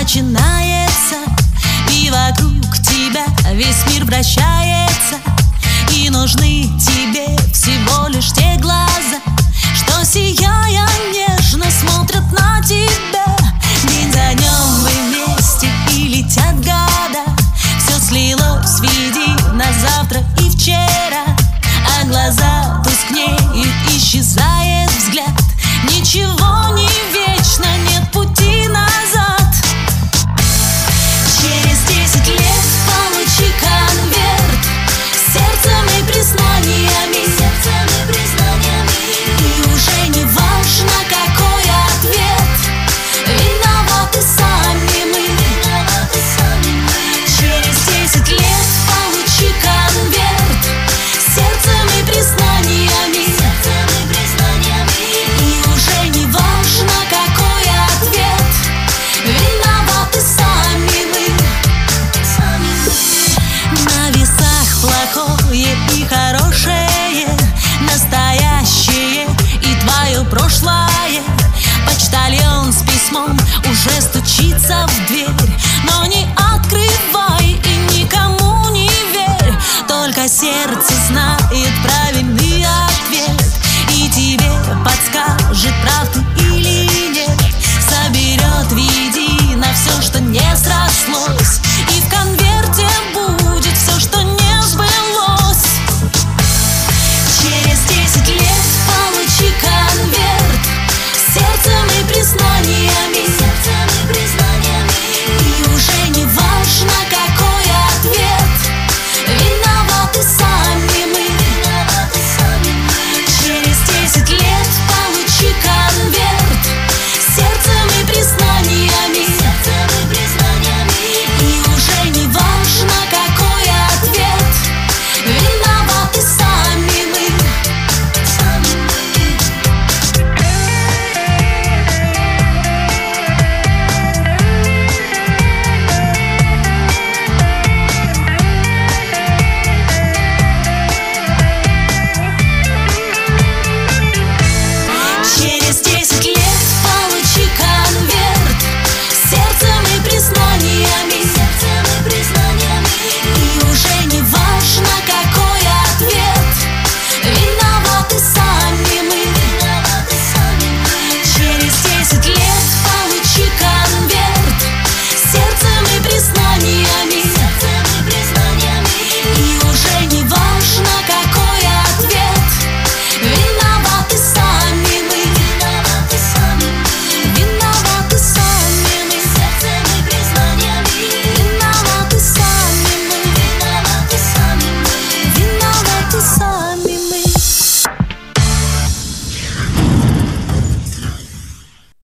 начинается, и вокруг тебя весь мир вращается. И нужны тебе всего лишь те глаза, что, сияя нежно, смотрят на тебя. День за днем вы вместе, и летят года. Все слилось в едино завтра и вчера, а глаза тускнеют, исчезает взгляд. Ничего